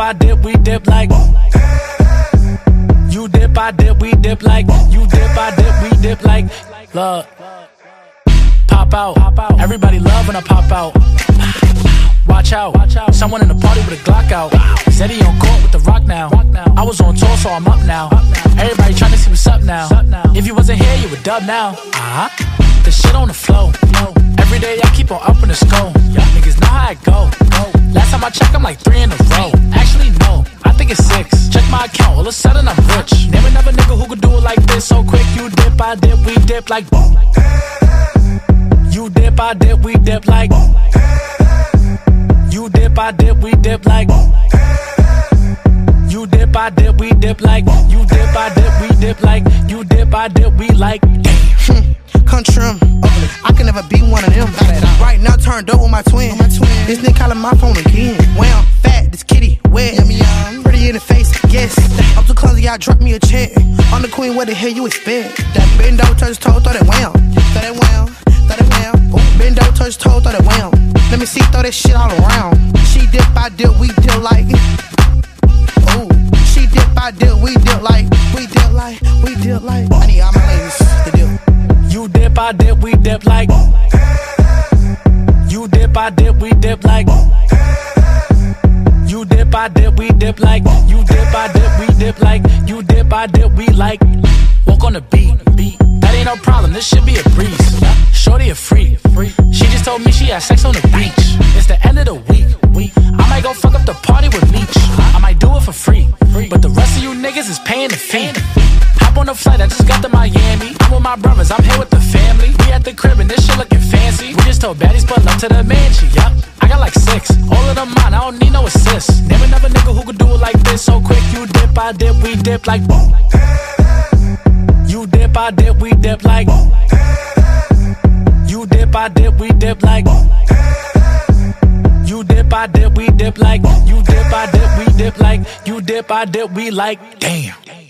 I dip, we dip like. You dip, I dip, we dip like. You dip, I dip, we dip like. Look, pop out. Everybody love when I pop out. Watch out, someone in the party with a Glock out. Said he on court with the rock now. I was on tour, so I'm up now. Everybody trying to see what's up now. If you wasn't here, you would dub now. The shit on the flow. Every day I keep on up in the scope. Niggas know how I go. Last time I checked, I'm like 3 in a row. Actually, no, I think it's 6. Check my account, all of a sudden I'm rich. Name another nigga who could do it like this so quick. You dip, I dip, we dip like. You dip, I dip, we dip like. You dip, I dip, we dip like. You dip, I dip, we dip like. You dip, I dip, we dip like. You dip, I dip, we like. Country, I can never be one of them. Right now, turned up with my twin. This nigga calling my phone again. Well, I'm fat, this kitty wet. Pretty in the face, yes. I'm too clumsy, y'all drop me a check. I'm the queen, what the hell you expect? That bend over, touch toe, throw that wham. Throw that wham, throw that wham. Ooh, bend over, touch toe, throw that wham. Let me see, throw that shit all around. She dip, I dip, we dip like. Ooh, she dip, I dip, we dip like. We dip like, we dip like. I need all my ladies to dip. You dip, I dip, we dip like. You dip, I dip, we dip like. You dip, I dip, we dip like. You dip, I dip, we dip like. You dip, I dip, we like. Walk on the beat. That ain't no problem, this should be a breeze. Shorty a freak. She just told me she had sex on the beach. It's the end of the week. I might go fuck up the party with Meech. I might do it for free. But the rest of you niggas is paying the fee. Hop on the flight, I just got to Miami. I'm with my brothers, I'm here with the family. We at the crib and this shit looking fancy. We just told baddies pull up to the mansion. Yup, I got like 6. All of them mine, I don't need no assist. Name another nigga who could do it like this so quick. You dip, I dip, we dip like. You dip, I dip, we dip like. You dip, I dip, we dip like. You dip, I dip, we dip like. You dip, I dip, we dip like. You dip, I dip, we like. Damn.